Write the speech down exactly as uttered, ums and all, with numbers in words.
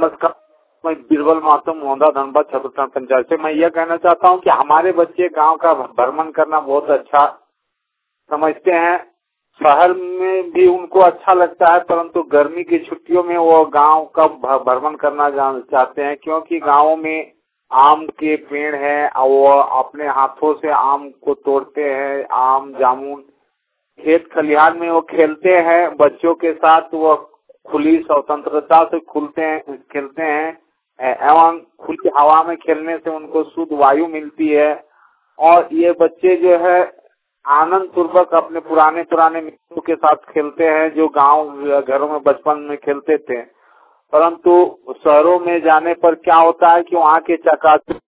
नमस्कार, मैं बीरबल महतो मोहदा धनबाद छतरपुर पंचायत से। मैं यह कहना चाहता हूं कि हमारे बच्चे गांव का भ्रमण करना बहुत अच्छा समझते हैं। शहर में भी उनको अच्छा लगता है, परंतु गर्मी की छुट्टियों में वो गांव का भ्रमण करना चाहते हैं, क्योंकि गांवों में आम के पेड़ हैं और वो अपने हाथों से आम को तोड़ते हैं। आम जामुन खेत खलिहान में वो खेलते हैं बच्चों के साथ। वो खुली स्वतंत्रता से खुलते हैं खेलते हैं एवं खुली हवा में खेलने से उनको शुद्ध वायु मिलती है। और ये बच्चे जो है आनंद पूर्वक अपने पुराने पुराने मित्रों के साथ खेलते हैं, जो गांव घरों में बचपन में खेलते थे। परंतु शहरों में जाने पर क्या होता है कि वहाँ के चकाचौंध